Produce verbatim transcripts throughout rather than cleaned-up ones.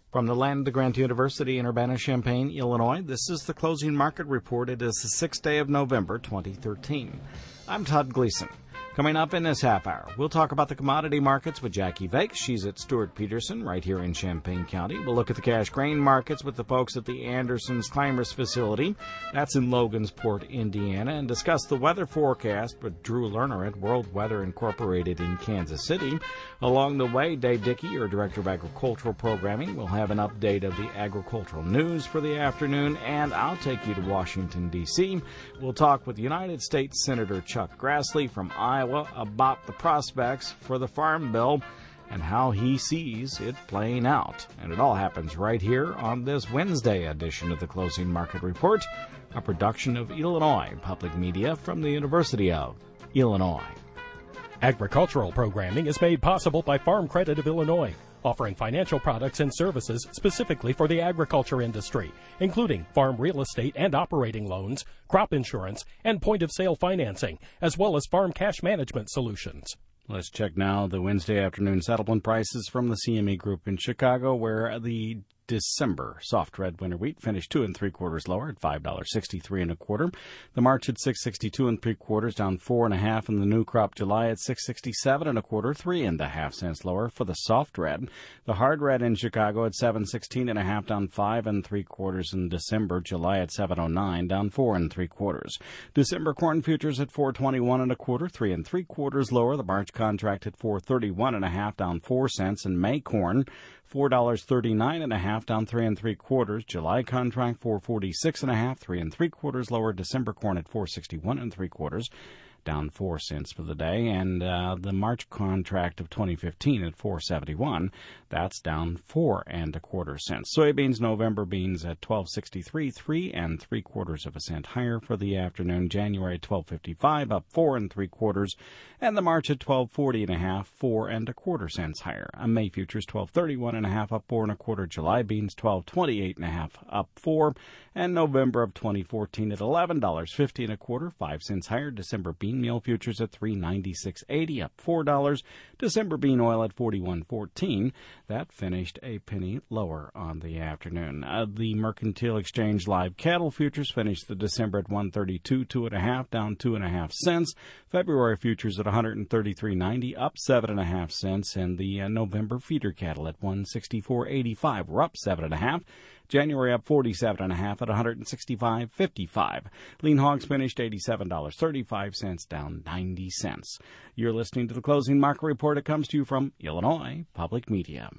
From the land of Grant University in Urbana-Champaign, Illinois, this is the Closing Market Report. It is the sixth day of November, twenty thirteen. I'm Todd Gleason. Coming up in this half hour, we'll talk about the commodity markets with Jackie Vake. She's at Stuart Peterson right here in Champaign County. We'll look at the cash grain markets with the folks at the Anderson's Climbers facility. That's in Logansport, Indiana, and discuss the weather forecast with Drew Lerner at World Weather Incorporated in Kansas City. Along the way, Dave Dickey, your Director of Agricultural Programming, will have an update of the agricultural news for the afternoon, and I'll take you to Washington, D C We'll talk with United States Senator Chuck Grassley from Iowa about the prospects for the Farm Bill and how he sees it playing out. And it all happens right here on this Wednesday edition of the Closing Market Report, a production of Illinois Public Media from the University of Illinois. Agricultural programming is made possible by Farm Credit of Illinois, offering financial products and services specifically for the agriculture industry, including farm real estate and operating loans, crop insurance, and point-of-sale financing, as well as farm cash management solutions. Let's check now the Wednesday afternoon settlement prices from the C M E Group in Chicago, where the December soft red winter wheat finished two and three quarters lower at five dollars sixty-three and a quarter. The March at six sixty-two and three quarters, down four and a half, and the new crop July at six sixty-seven and a quarter, three and a half cents lower for the soft red. The hard red in Chicago at seven sixteen and a half, down five and three quarters in December. July at seven oh nine, down four and three quarters. December corn futures at four twenty-one and a quarter, three and three quarters lower. The March contract at four thirty-one and a half, down four cents, and May corn four dollars thirty-nine and a half, down three and three quarters. July contract four forty-six and a half, three and three quarters lower. December corn at four sixty-one and three quarters, down four cents for the day. And uh, the March contract of twenty fifteen at four seventy-one, that's down four and a quarter cents. Soybeans, November beans at twelve sixty-three, three and three quarters of a cent higher for the afternoon. January at twelve fifty-five, up four and three quarters, and the March at twelve forty and a half, four and a quarter cents higher. A May futures twelve thirty-one and a half, up four and a quarter. July beans twelve twenty-eight and a half, up four, and November of twenty fourteen at eleven dollars fifty and a quarter, five cents higher. December bean meal futures at three ninety-six eighty, up four dollars. December bean oil at forty-one fourteen. That finished a penny lower on the afternoon. Uh, the Mercantile Exchange live cattle futures finished the December at one thirty-two, two and a half, down two and a half cents. February futures at one thirty-three ninety, up seven and a half cents, and the uh, November feeder cattle at one sixty-four eighty-five were up seven and a half. January up forty-seven and a half at one sixty-five fifty-five. Lean hogs finished eighty-seven dollars and thirty-five cents, down ninety cents. You're listening to the Closing Market Report. It comes to you from Illinois Public Media.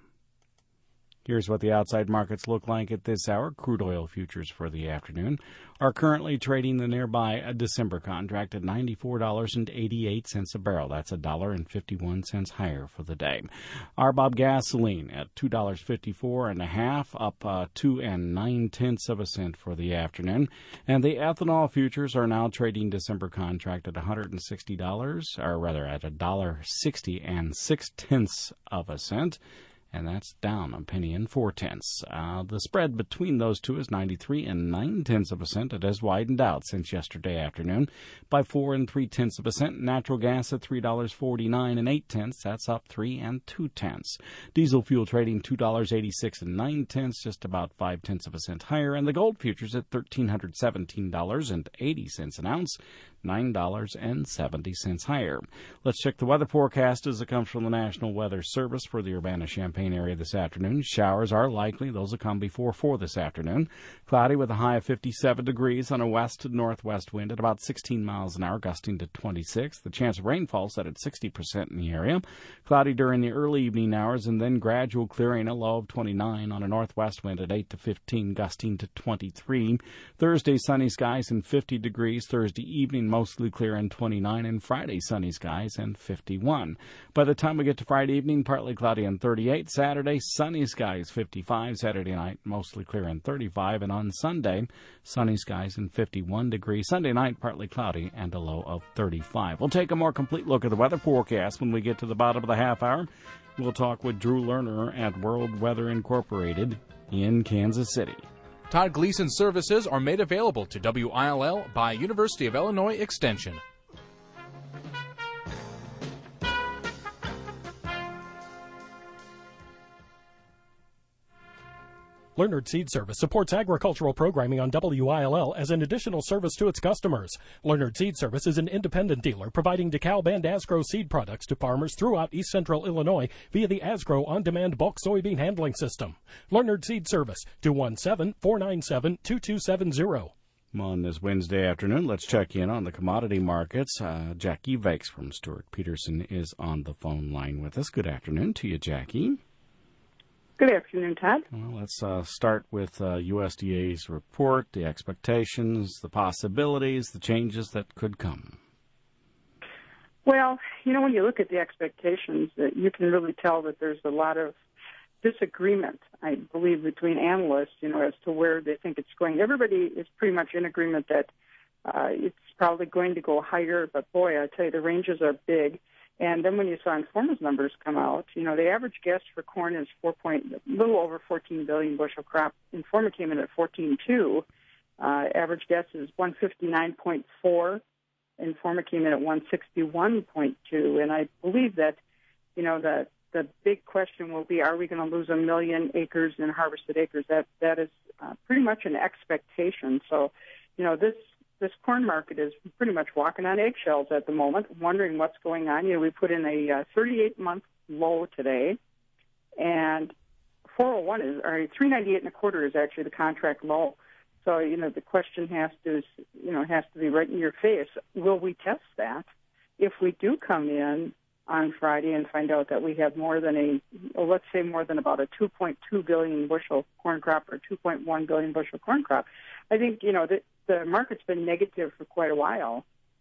Here's what the outside markets look like at this hour. Crude oil futures for the afternoon are currently trading the nearby a December contract at ninety-four dollars and eighty-eight cents a barrel. That's a dollar and fifty-one cents higher for the day. R B O B gasoline at two dollars and fifty-four and a half, up uh, two and nine tenths of a cent for the afternoon. And the ethanol futures are now trading December contract at one hundred sixty dollars, or rather at a dollar sixty and six tenths of a cent. And that's down a penny and four tenths. Uh, the spread between those two is ninety-three and nine tenths of a cent. It has widened out since yesterday afternoon by four and three tenths of a cent. Natural gas at three dollars and forty-nine and eight tenths. That's up three and two tenths. Diesel fuel trading two dollars and eighty-six and nine tenths, just about five tenths of a cent higher. And the gold futures at one thousand three hundred seventeen dollars and eighty cents an ounce, nine dollars and seventy cents higher. Let's check the weather forecast as it comes from the National Weather Service for the Urbana-Champaign area this afternoon. Showers are likely. Those will come before four this afternoon. Cloudy with a high of fifty-seven degrees on a west to northwest wind at about sixteen miles an hour, gusting to twenty-six. The chance of rainfall set at sixty percent in the area. Cloudy during the early evening hours and then gradual clearing, a low of twenty-nine on a northwest wind at eight to fifteen, gusting to twenty-three. Thursday, sunny skies and fifty degrees. Thursday evening, mostly clear and twenty-nine, and Friday, sunny skies and fifty-one. By the time we get to Friday evening, partly cloudy and thirty-eight. Saturday, sunny skies, fifty-five. Saturday night, mostly clear and thirty-five. And on Sunday, sunny skies and fifty-one degrees. Sunday night, partly cloudy and a low of thirty-five. We'll take a more complete look at the weather forecast when we get to the bottom of the half hour. We'll talk with Drew Lerner at World Weather Incorporated in Kansas City. Todd Gleason services are made available to W I L L by University of Illinois Extension. Leonard Seed Service supports agricultural programming on W I L L as an additional service to its customers. Leonard Seed Service is an independent dealer providing DeKalb and Asgrow seed products to farmers throughout east central Illinois via the Asgrow on-demand bulk soybean handling system. Leonard Seed Service, two one seven, four nine seven, two two seven zero. On this Wednesday afternoon, let's check in on the commodity markets. Uh, Jackie Vakes from Stuart Peterson is on the phone line with us. Good afternoon to you, Jackie. Good afternoon, Todd. Well, let's uh, start with uh, U S D A's report, the expectations, the possibilities, the changes that could come. Well, you know, when you look at the expectations, uh, you can really tell that there's a lot of disagreement, I believe, between analysts, you know, as to where they think it's going. Everybody is pretty much in agreement that uh, it's probably going to go higher, but boy, I tell you, the ranges are big. And then when you saw Informa's numbers come out, you know, the average guess for corn is four point, a little over fourteen billion bushel crop. Informa came in at fourteen point two. Uh, average guess is one fifty-nine point four. Informa came in at one sixty-one point two. And I believe that, you know, the the big question will be, are we going to lose a million acres in harvested acres? That that is uh, pretty much an expectation. So, you know, this. This corn market is pretty much walking on eggshells at the moment, wondering what's going on. You know, we put in a uh, thirty-eight month low today, and four oh one is, or three ninety-eight and a quarter is actually the contract low. So, you know, the question has to, you know, has to be right in your face. Will we test that? If we do come in on Friday and find out that we have more than a, well, let's say more than about a two point two billion bushel corn crop or two point one billion bushel corn crop, I think, you know, the, the market's been negative for quite a while.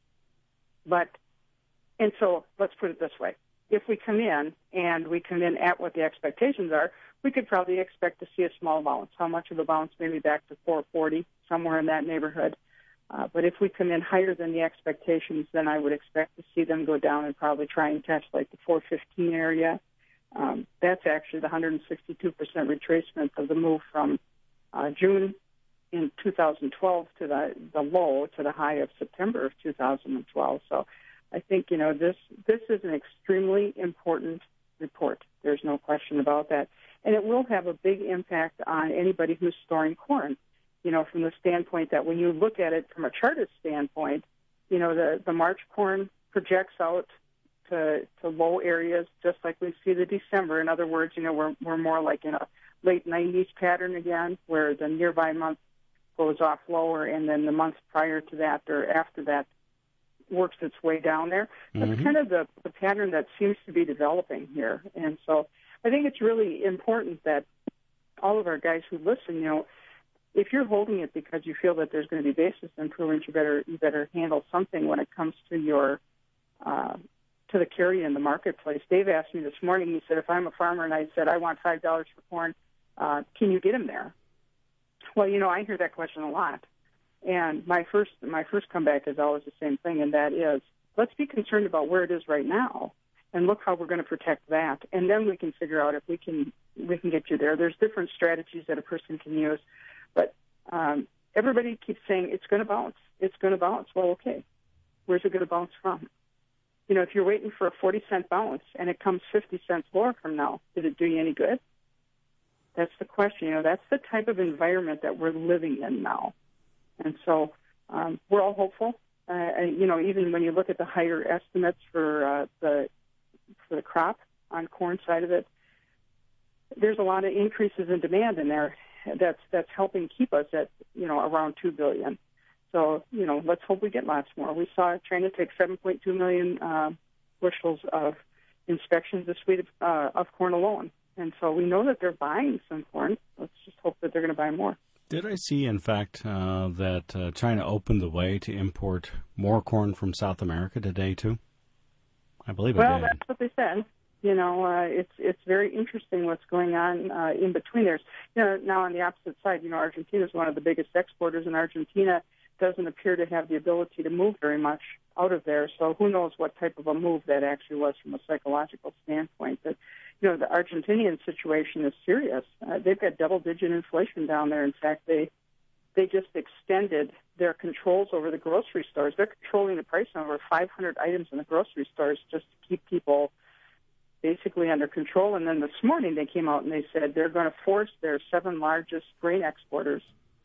But, and so let's put it this way. If we come in and we come in at what the expectations are, we could probably expect to see a small bounce. How much of a bounce? Maybe back to four forty, somewhere in that neighborhood. Uh, but if we come in higher than the expectations, then I would expect to see them go down and probably try and test like the four fifteen area. Um, that's actually the one hundred sixty-two percent retracement of the move from uh, June in two thousand twelve to the, the low to the high of September of two thousand twelve. So I think, you know, this this is an extremely important report. There's no question about that. And it will have a big impact on anybody who's storing corn, you know, from the standpoint that when you look at it from a chartist standpoint, you know, the, the March corn projects out to, to low areas just like we see the December. In other words, you know, we're, we're more like in a late nineties pattern again, where the nearby month goes off lower, and then the months prior to that or after that works its way down there. That's mm-hmm. kind of the, the pattern that seems to be developing here. And so I think it's really important that all of our guys who listen, you know, if you're holding it because you feel that there's going to be basis improvements, you better you better handle something when it comes to your uh, to the carry in the marketplace. Dave asked me this morning. He said, if I'm a farmer and I said I want five dollars for corn, uh, can you get him there? Well, you know, I hear that question a lot, and my first my first comeback is always the same thing, and that is, let's be concerned about where it is right now, and look how we're going to protect that, and then we can figure out if we can we can get you there. There's different strategies that a person can use, but um, everybody keeps saying it's going to bounce, it's going to bounce. Well, okay, where's it going to bounce from? You know, if you're waiting for a forty cent bounce and it comes fifty cents lower from now, did it do you any good? That's the question. You know, that's the type of environment that we're living in now. And so um, we're all hopeful. Uh, you know, even when you look at the higher estimates for uh, the for the crop on corn side of it, there's a lot of increases in demand in there. That's that's helping keep us at, you know, around two billion. So, you know, let's hope we get lots more. We saw China take seven point two million uh, bushels of inspections this week uh, of corn alone. And so we know that they're buying some corn. Let's just hope that they're going to buy more. Did I see, in fact, uh, that uh, China opened the way to import more corn from South America today, too? I believe well, it did. Well, that's what they said. You know, uh, it's it's very interesting what's going on uh, in between there. You know, now on the opposite side, you know, Argentina is one of the biggest exporters, and Argentina doesn't appear to have the ability to move very much out of there. So who knows what type of a move that actually was from a psychological standpoint. But, you know, the Argentinian situation is serious. Uh, they've got double-digit inflation down there. In fact, they they just extended their controls over the grocery stores. They're controlling the price on over five hundred items in the grocery stores just to keep people basically under control. And then this morning they came out and they said they're going to force their seven largest grain exporters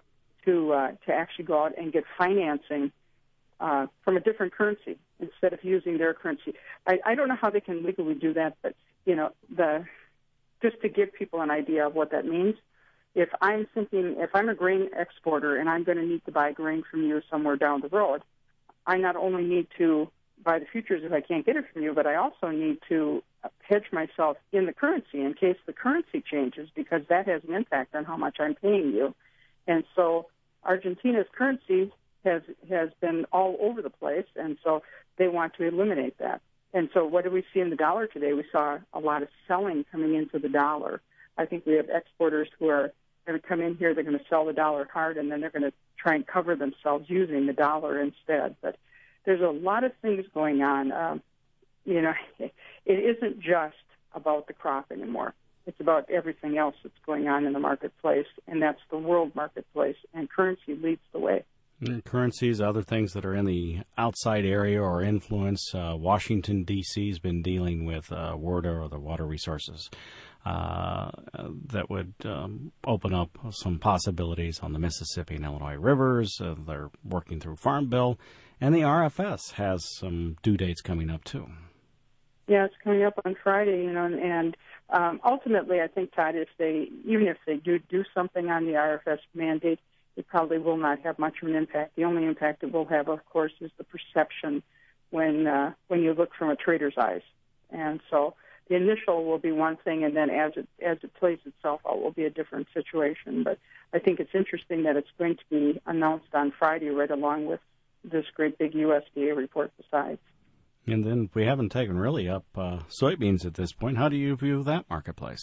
to uh, to actually go out and get financing uh, from a different currency instead of using their currency. I, I don't know how they can legally do that, but you know, the just to give people an idea of what that means. If I'm thinking, if I'm a grain exporter and I'm going to need to buy grain from you somewhere down the road, I not only need to buy the futures if I can't get it from you, but I also need to hedge myself in the currency in case the currency changes, because that has an impact on how much I'm paying you. And so Argentina's currency has has been all over the place, and so they want to eliminate that. And so what do we see in the dollar today? We saw a lot of selling coming into the dollar. I think we have exporters who are going to come in here, they're going to sell the dollar hard, and then they're going to try and cover themselves using the dollar instead. But there's a lot of things going on. Um, you know, it isn't just about the crop anymore. It's about everything else that's going on in the marketplace, and that's the world marketplace, and currency leads the way. Currencies, other things that are in the outside area or influence. Uh, Washington, D C has been dealing with uh, WRDA, or the Water Resources, uh, that would um, open up some possibilities on the Mississippi and Illinois rivers. Uh, they're working through Farm Bill, and the R F S has some due dates coming up, too. Yeah, it's coming up on Friday, you know, and, and um, ultimately I think, Todd, if they, even if they do do something on the R F S mandate, it probably will not have much of an impact. The only impact it will have, of course, is the perception when uh, when you look from a trader's eyes. And so the initial will be one thing, and then as it as it plays itself out, will be a different situation. But I think it's interesting that it's going to be announced on Friday, right along with this great big U S D A report besides. And then we haven't taken really up uh, soybeans at this point. How do you view that marketplace?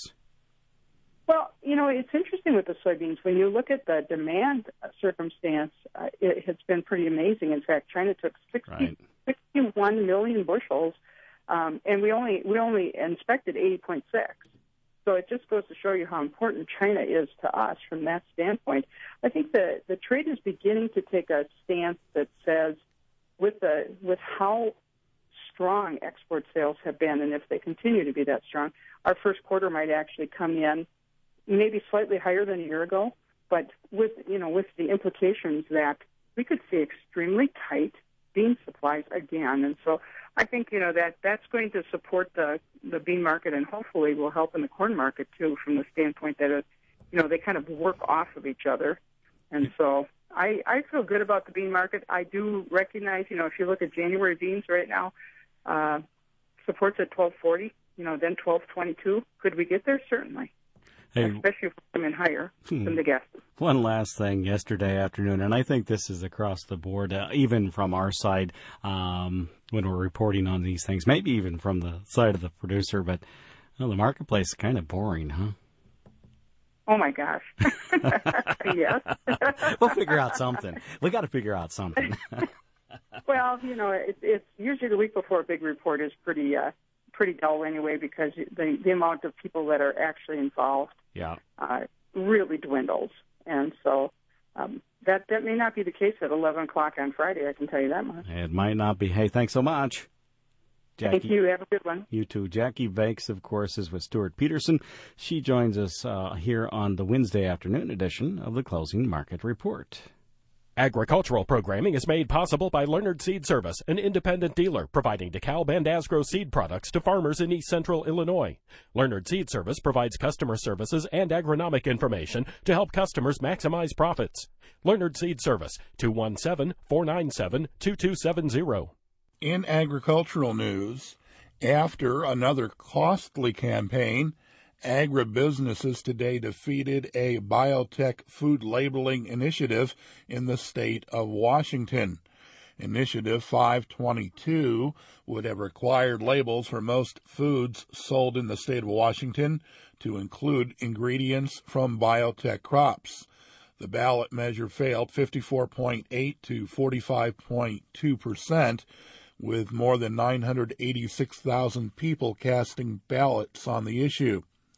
Well, you know, it's interesting with the soybeans. When you look at the demand circumstance, uh, it has been pretty amazing. In fact, China took sixty, right. sixty-one million bushels, um, and we only we only inspected eighty point six. So it just goes to show you how important China is to us from that standpoint. I think the, the trade is beginning to take a stance that says, with the with how strong export sales have been, and if they continue to be that strong, our first quarter might actually come in maybe slightly higher than a year ago, but with, you know, with the implications that we could see extremely tight bean supplies again. And so I think, you know, that that's going to support the, the bean market, and hopefully will help in the corn market too, from the standpoint that, it, you know, they kind of work off of each other. And so I, I feel good about the bean market. I do recognize, you know, if you look at January beans right now, uh, support's at twelve forty, you know, then twelve twenty-two. Could we get there? Certainly. Hey, especially if we come in higher hmm. than the guesses. One last thing yesterday afternoon, and I think this is across the board, uh, even from our side um, when we're reporting on these things, maybe even from the side of the producer, but well, the marketplace is kind of boring, huh? Oh, my gosh. Yes. We'll figure out something. We got to figure out something. Well, you know, it, it's usually the week before a big report is pretty uh, pretty dull anyway, because the, the amount of people that are actually involved yeah. uh, really dwindles. And so um, that, that may not be the case at eleven o'clock on Friday, I can tell you that much. It might not be. Hey, thanks so much. Jackie, thank you. Have a good one. You too. Jackie Vakes, of course, is with Stuart Peterson. She joins us uh, here on the Wednesday afternoon edition of the Closing Market Report. Agricultural programming is made possible by Leonard Seed Service, an independent dealer providing DeKalb and Asgrow seed products to farmers in East Central Illinois. Leonard Seed Service provides customer services and agronomic information to help customers maximize profits. Leonard Seed Service, two one seven, four nine seven, two two seven zero. In agricultural news, after another costly campaign, agribusinesses today defeated a biotech food labeling initiative in the state of Washington. Initiative five twenty-two would have required labels for most foods sold in the state of Washington to include ingredients from biotech crops. The ballot measure failed fifty-four point eight to forty-five point two percent, with more than nine hundred eighty-six thousand people casting ballots on the issue.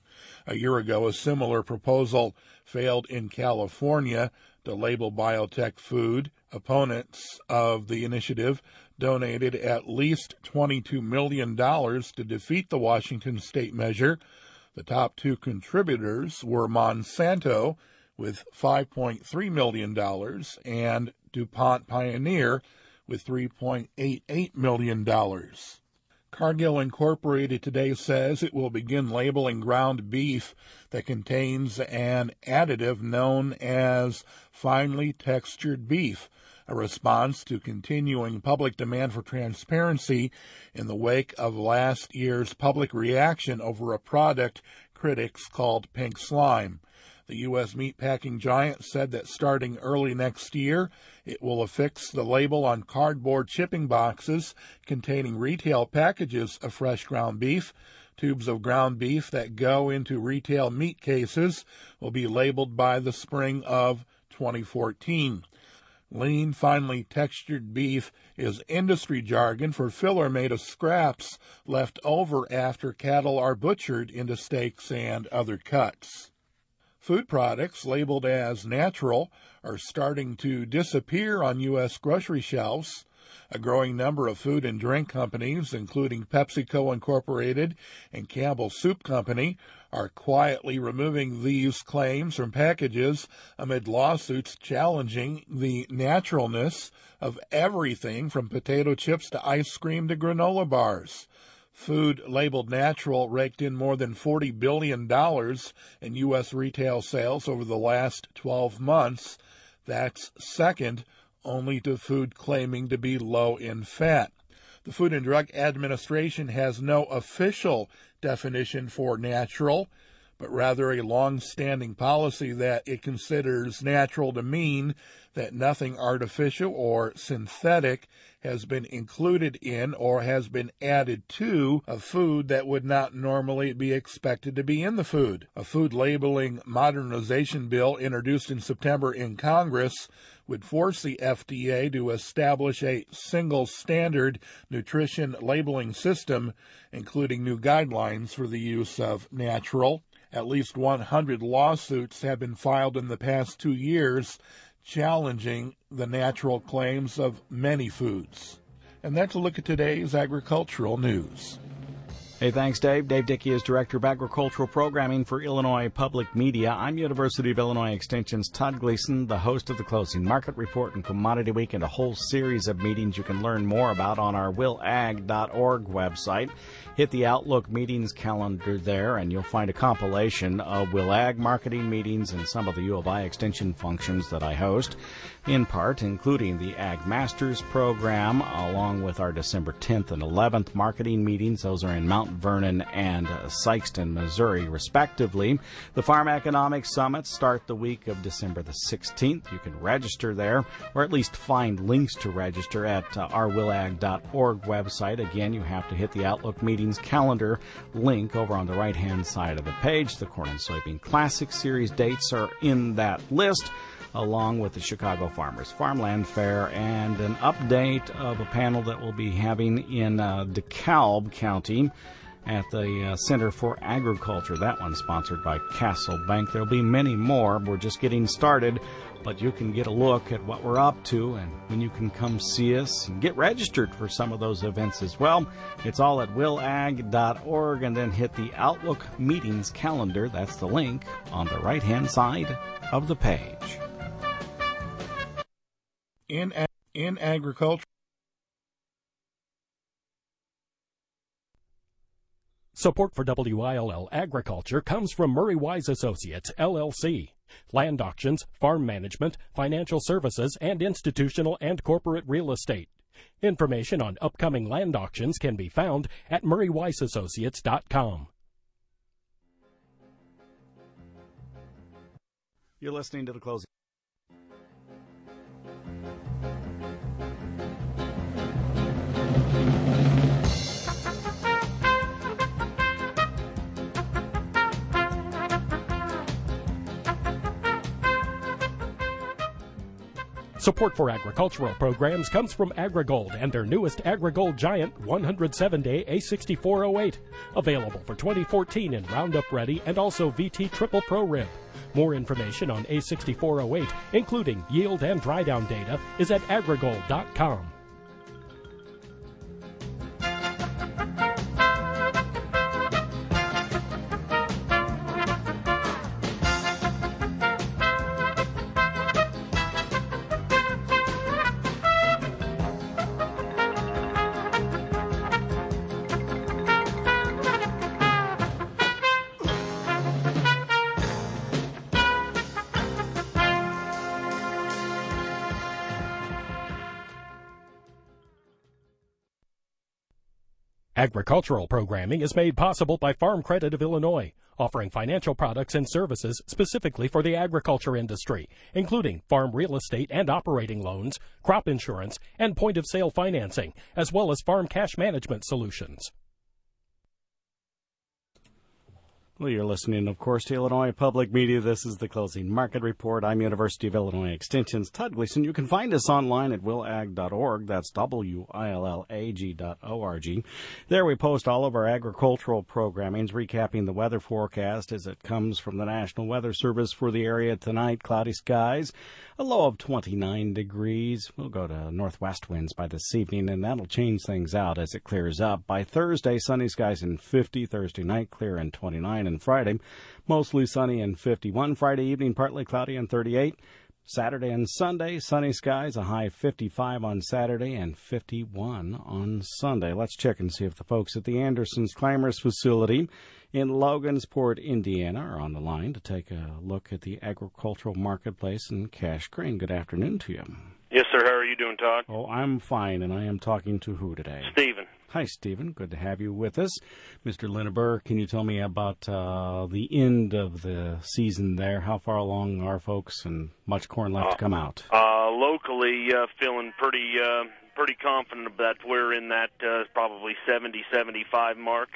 A year ago, a similar proposal failed in California to label biotech food. Opponents of the initiative donated at least twenty-two million dollars to defeat the Washington state measure. The top two contributors were Monsanto with five point three million dollars and DuPont Pioneer with three point eight eight million dollars. Cargill Incorporated today says it will begin labeling ground beef that contains an additive known as finely textured beef, a response to continuing public demand for transparency in the wake of last year's public reaction over a product critics called pink slime. The U S meatpacking giant said that starting early next year, it will affix the label on cardboard shipping boxes containing retail packages of fresh ground beef. Tubes of ground beef that go into retail meat cases will be labeled by the spring of twenty fourteen. Lean, finely textured beef is industry jargon for filler made of scraps left over after cattle are butchered into steaks and other cuts. Food products labeled as natural are starting to disappear on U S grocery shelves. A growing number of food and drink companies, including PepsiCo Incorporated and Campbell Soup Company, are quietly removing these claims from packages amid lawsuits challenging the naturalness of everything from potato chips to ice cream to granola bars. Food labeled natural raked in more than forty billion dollars in U S retail sales over the last twelve months. That's second only to food claiming to be low in fat. The Food and Drug Administration has no official definition for natural, but rather a long-standing policy that it considers natural to mean that nothing artificial or synthetic has been included in or has been added to a food that would not normally be expected to be in the food. A food labeling modernization bill introduced in September in Congress would force the F D A to establish a single standard nutrition labeling system, including new guidelines for the use of natural. At least one hundred lawsuits have been filed in the past two years challenging the natural claims of many foods. And that's a look at today's agricultural news. Hey, thanks, Dave. Dave Dickey is Director of Agricultural Programming for Illinois Public Media. I'm University of Illinois Extension's Todd Gleason, the host of the Closing Market Report and Commodity Week, and a whole series of meetings you can learn more about on our will ag dot org website. Hit the Outlook meetings calendar there, and you'll find a compilation of WillAg marketing meetings and some of the U of I extension functions that I host, in part including the Ag Masters program, along with our December tenth and eleventh marketing meetings. Those are in Mount Vernon and Sikeston, Missouri, respectively. The Farm Economics Summits start the week of December the sixteenth. You can register there, or at least find links to register at uh, our will ag dot org website. Again, you have to hit the Outlook meetings calendar link over on the right-hand side of the page. The Corn and Soybean Classic Series dates are in that list, along with the Chicago Farmers Farmland Fair and an update of a panel that we'll be having in uh, DeKalb County at the uh, Center for Agriculture. That one's sponsored by Castle Bank. There'll be many more. We're just getting started, but you can get a look at what we're up to and when you can come see us and get registered for some of those events as well. It's all at will ag dot org, and then hit the Outlook meetings calendar. That's the link on the right-hand side of the page. In, in agriculture. Support for W I L L Agriculture comes from Murray Wise Associates, L L C. Land auctions, farm management, financial services, and institutional and corporate real estate. Information on upcoming land auctions can be found at murray wise associates dot com. You're listening to The Closing. Support for agricultural programs comes from AgriGold and their newest AgriGold Giant one hundred seven day A sixty-four oh eight. Available for twenty fourteen in Roundup Ready and also V T Triple Pro Rib. More information on A sixty-four oh eight, including yield and dry down data, is at agrigold dot com. Agricultural programming is made possible by Farm Credit of Illinois, offering financial products and services specifically for the agriculture industry, including farm real estate and operating loans, crop insurance, and point-of-sale financing, as well as farm cash management solutions. Well, you're listening, of course, to Illinois Public Media. This is the Closing Market Report. I'm University of Illinois Extension's Todd Gleason. You can find us online at will ag dot org. That's W I L L A G dot O R G. There we post all of our agricultural programmings, recapping the weather forecast as it comes from the National Weather Service for the area tonight. Cloudy skies, a low of twenty-nine degrees. We'll go to northwest winds by this evening, and that'll change things out as it clears up. By Thursday, sunny skies in fifty. Thursday night, clear and twenty-nine. And Friday, mostly sunny and fifty-one. Friday evening, partly cloudy and thirty-eight. Saturday and Sunday, sunny skies, a high fifty-five on Saturday and fifty-one on Sunday. Let's check and see if the folks at the Anderson's Climbers facility in Logansport, Indiana, are on the line to take a look at the agricultural marketplace in Cache Crane. Good afternoon to you. Yes, sir. How are you doing, Todd? Oh, I'm fine, and I am talking to who today? Stephen. Hi, Stephen. Good to have you with us. Mister Linneber, can you tell me about uh, the end of the season there? How far along are folks, and much corn left uh, to come out? Uh, locally, uh, feeling pretty uh, pretty confident that we're in that uh, probably seventy, seventy-five mark.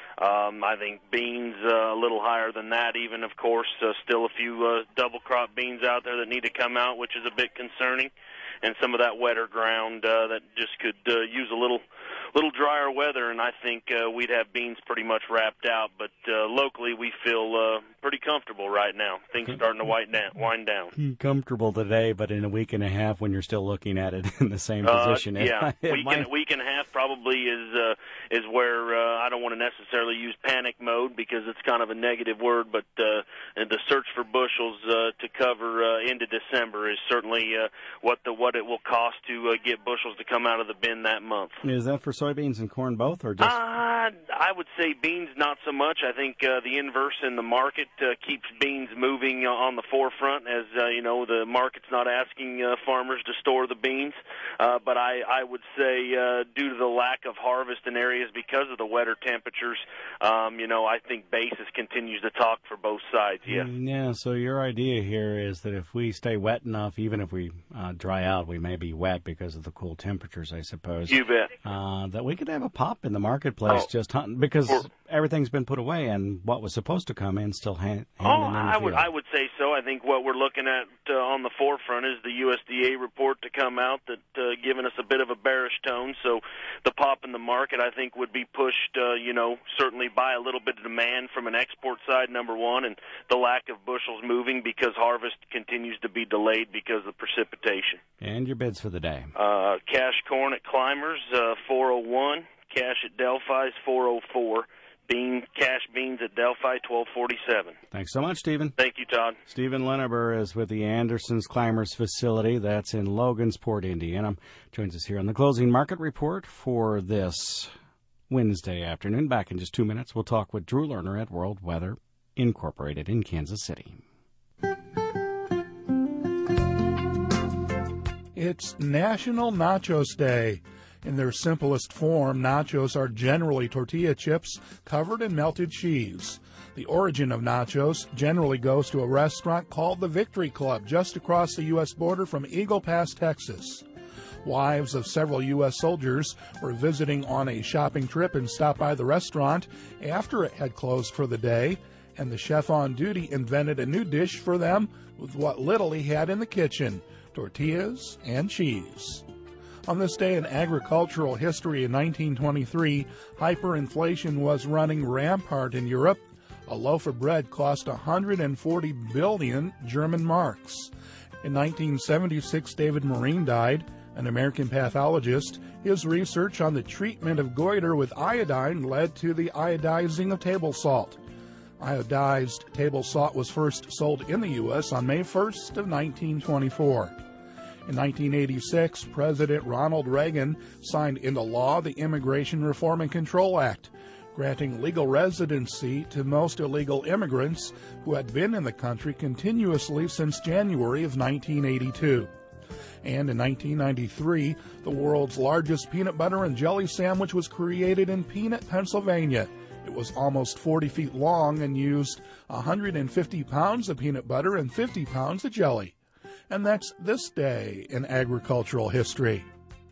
Um, I think beans uh, a little higher than that even, of course. Uh, still a few uh, double crop beans out there that need to come out, which is a bit concerning. And some of that wetter ground uh, that just could uh, use a little little drier weather, and I think uh, we'd have beans pretty much wrapped out. But uh, locally, we feel uh, pretty comfortable right now. Things starting to wind down. Wind down. Comfortable today, but in a week and a half, when you're still looking at it in the same uh, position, yeah, it week might... and week and a half probably is uh, is where uh, I don't want to necessarily use panic mode because it's kind of a negative word, but uh, the search for bushels uh, to cover uh, into December is certainly uh, what the what it will cost to uh, get bushels to come out of the bin that month. Is that for soybeans and corn both, or just? Uh, I would say beans not so much. I think uh, the inverse in the market uh, keeps beans moving uh, on the forefront, as uh, you know, the market's not asking uh, farmers to store the beans. Uh, but I, I would say uh, due to the lack of harvest in areas because of the wetter temperatures, um, you know, I think basis continues to talk for both sides. Yes. Mm, yeah. So your idea here is that if we stay wet enough, even if we uh, dry out, we may be wet because of the cool temperatures, I suppose. You bet. Uh, that we could have a pop in the marketplace oh, just hunting because for, everything's been put away and what was supposed to come in still hand, oh, handing in the I would field. I would say so. I think what we're looking at uh, on the forefront is the U S D A report to come out that uh, giving us a bit of a bearish tone. So the pop in the market, I think, would be pushed, uh, you know, certainly by a little bit of demand from an export side, number one, and the lack of bushels moving because harvest continues to be delayed because of precipitation. And your bids for the day. Uh, cash corn at Climbers, uh, four oh one. Cash at Delphi's, four oh four. Bean, cash beans at Delphi, twelve forty-seven. Thanks so much, Stephen. Thank you, Todd. Stephen Linneber is with the Anderson's Climbers facility. That's in Logansport, Indiana. Joins us here on the Closing Market Report for this Wednesday afternoon. Back in just two minutes, we'll talk with Drew Lerner at World Weather Incorporated in Kansas City. It's National Nachos Day. In their simplest form, nachos are generally tortilla chips covered in melted cheese. The origin of nachos generally goes to a restaurant called the Victory Club just across the U S border from Eagle Pass, Texas. Wives of several U S soldiers were visiting on a shopping trip and stopped by the restaurant after it had closed for the day, and the chef on duty invented a new dish for them with what little he had in the kitchen. tortillas, and cheese. On this day in agricultural history in nineteen twenty-three, hyperinflation was running rampant in Europe. A loaf of bread cost one hundred forty billion German marks. In nineteen seventy-six, David Marine died, an American pathologist. His research on the treatment of goiter with iodine led to the iodizing of table salt. Iodized table salt was first sold in the U S on May first of nineteen twenty-four. In nineteen eighty-six, President Ronald Reagan signed into law the Immigration Reform and Control Act, granting legal residency to most illegal immigrants who had been in the country continuously since January of nineteen eighty-two. And in nineteen ninety-three, the world's largest peanut butter and jelly sandwich was created in Peanut, Pennsylvania. It was almost forty feet long and used one hundred fifty pounds of peanut butter and fifty pounds of jelly. And that's this day in agricultural history.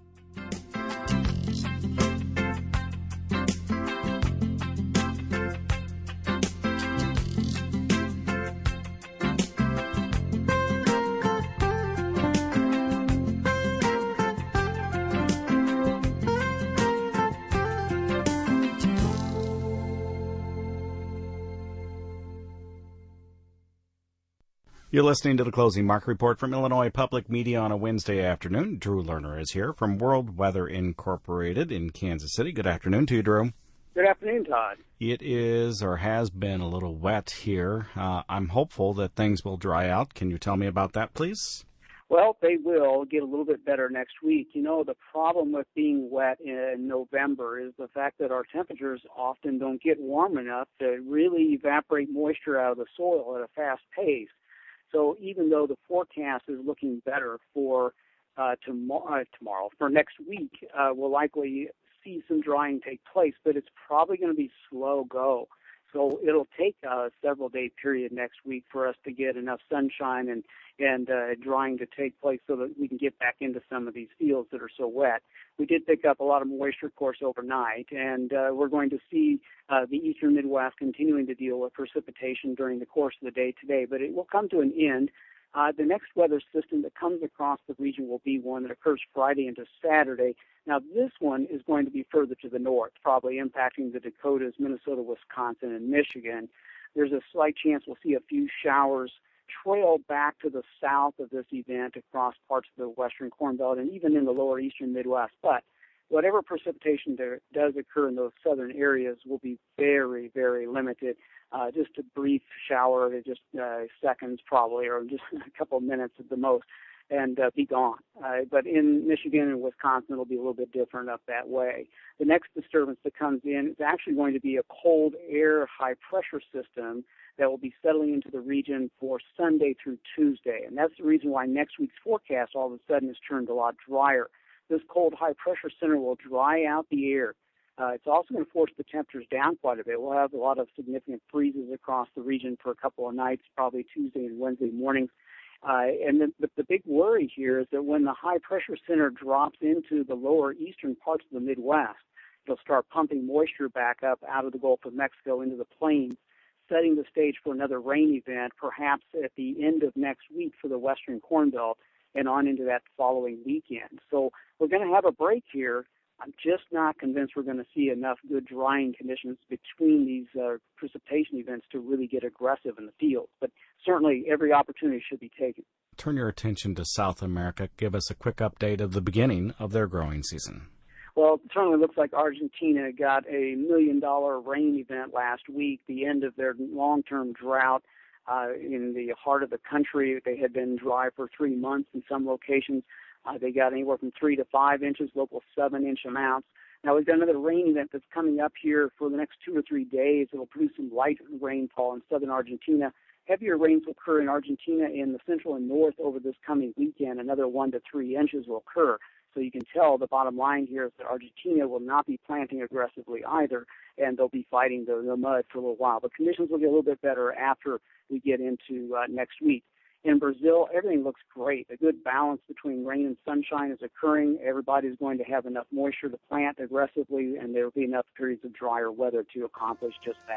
You're listening to the Closing Market Report from Illinois Public Media on a Wednesday afternoon. Drew Lerner is here from World Weather Incorporated in Kansas City. Good afternoon to you, Drew. Good afternoon, Todd. It is or has been a little wet here. Uh, I'm hopeful that things will dry out. Can you tell me about that, please? Well, they will get a little bit better next week. You know, the problem with being wet in November is the fact that our temperatures often don't get warm enough to really evaporate moisture out of the soil at a fast pace. So even though the forecast is looking better for uh, tomorrow, uh, tomorrow, for next week, uh, we'll likely see some drying take place, but it's probably going to be slow go. So it'll take a several-day period next week for us to get enough sunshine and, and uh, drying to take place so that we can get back into some of these fields that are so wet. We did pick up a lot of moisture, of course, overnight, and uh, we're going to see uh, the eastern Midwest continuing to deal with precipitation during the course of the day today, but it will come to an end. Uh, the next weather system that comes across the region will be one that occurs Friday into Saturday. Now, this one is going to be further to the north, probably impacting the Dakotas, Minnesota, Wisconsin, and Michigan. There's a slight chance we'll see a few showers trail back to the south of this event across parts of the western Corn Belt and even in the lower eastern Midwest. But whatever precipitation there does occur in those southern areas will be very, very limited. Uh, just a brief shower, just uh, seconds probably, or just a couple of minutes at the most, and uh, be gone. Uh, but in Michigan and Wisconsin, it'll be a little bit different up that way. The next disturbance that comes in is actually going to be a cold air high-pressure system that will be settling into the region for Sunday through Tuesday. And that's the reason why next week's forecast all of a sudden has turned a lot drier. This cold high-pressure center will dry out the air. Uh, it's also going to force the temperatures down quite a bit. We'll have a lot of significant freezes across the region for a couple of nights, probably Tuesday and Wednesday mornings. Uh, and the, the, the big worry here is that when the high-pressure center drops into the lower eastern parts of the Midwest, it'll start pumping moisture back up out of the Gulf of Mexico into the plains, setting the stage for another rain event, perhaps at the end of next week for the western Corn Belt and on into that following weekend. So we're going to have a break here. I'm just not convinced we're going to see enough good drying conditions between these uh, precipitation events to really get aggressive in the field. But certainly every opportunity should be taken. Turn your attention to South America. Give us a quick update of the beginning of their growing season. Well, it certainly looks like Argentina got a million-dollar rain event last week, the end of their long-term drought. Uh, in the heart of the country, they had been dry for three months in some locations. Uh, they got anywhere from three to five inches, local seven-inch amounts. Now, we've got another rain event that's coming up here for the next two or three days. It'll produce some light rainfall in southern Argentina. Heavier rains will occur in Argentina in the central and north over this coming weekend. Another one to three inches will occur. So you can tell the bottom line here is that Argentina will not be planting aggressively either, and they'll be fighting the, the mud for a little while. But conditions will get a little bit better after we get into uh, next week. In Brazil, everything looks great. A good balance between rain and sunshine is occurring. Everybody's going to have enough moisture to plant aggressively, and there will be enough periods of drier weather to accomplish just that.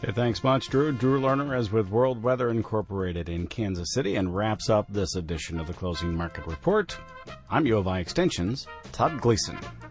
Hey, thanks much, Drew. Drew Lerner is with World Weather Incorporated in Kansas City and wraps up this edition of the Closing Market Report. I'm U of I Extension's Todd Gleason.